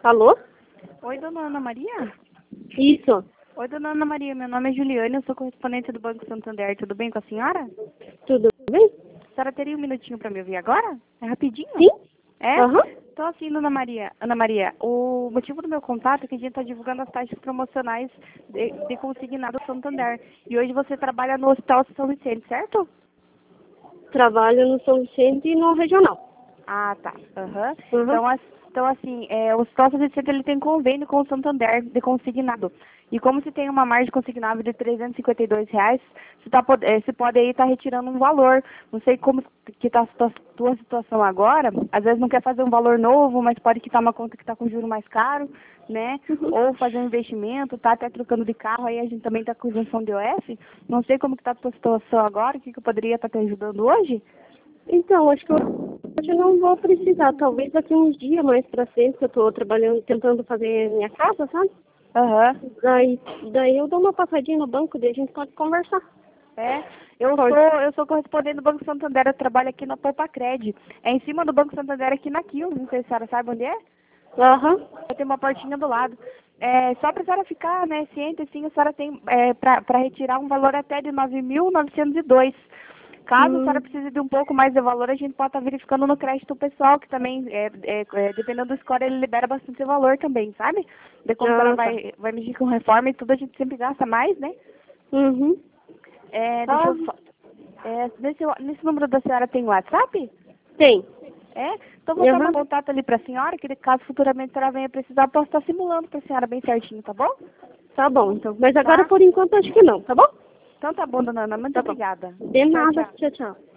Alô? Oi, dona Ana Maria? Isso. Oi, dona Ana Maria, meu nome é Juliane, eu sou correspondente do Banco Santander, tudo bem com a senhora? Tudo bem? A senhora teria um minutinho para me ouvir agora? É rapidinho? Sim? É? Aham. Então, assim, Ana Maria, o motivo do meu contato é que a gente está divulgando as taxas promocionais de consignado Santander. E hoje você trabalha no Hospital São Vicente, certo? Trabalho no São Vicente e no regional. Ah, tá. Aham. Uhum. Então, assim, o Hospital São Vicente ele tem convênio com o Santander de consignado. E como se tem uma margem consignável de R$ 352, você pode aí estar retirando um valor. Não sei como que está a tua situação agora. Às vezes não quer fazer um valor novo, mas pode quitar uma conta que está com juro mais caro, né? Uhum. Ou fazer um investimento, tá até trocando de carro, aí a gente também está com isenção de OF. Não sei como que está a tua situação agora, o que eu poderia estar te ajudando hoje. Então, acho que hoje eu não vou precisar. Talvez daqui uns dias mais pra frente, que eu tô trabalhando, tentando fazer minha casa, sabe? Aham. Daí eu dou uma passadinha no banco, daí a gente pode conversar. É, eu Pode. sou correspondente do Banco Santander, eu trabalho aqui na Poupa-Cred. É em cima do Banco Santander aqui na Quil, não sei se a senhora sabe onde é. Aham. Tem uma portinha do lado. É, só para a senhora ficar, né, ciente, assim, a senhora tem para retirar um valor até de 9.902. Caso a senhora Hum. precise de um pouco mais de valor, a gente pode estar verificando no crédito pessoal, que também, dependendo do score, ele libera bastante valor também, sabe? De como a senhora Ah, tá. vai mexer com reforma e tudo, a gente sempre gasta mais, né? Uhum. Deixa Ah, eu só. Nesse número da senhora tem WhatsApp? tem. É? Então vou tomar Aham. contato ali pra senhora, que caso futuramente a senhora venha precisar, eu posso estar simulando pra senhora bem certinho, tá bom? Tá bom, então. Mas agora, Tá? por enquanto, acho que não, tá bom? Então tá bom, dona Ana. Muito Tá bom. obrigada. De Tchau, nada. tchau. Tchau, tchau.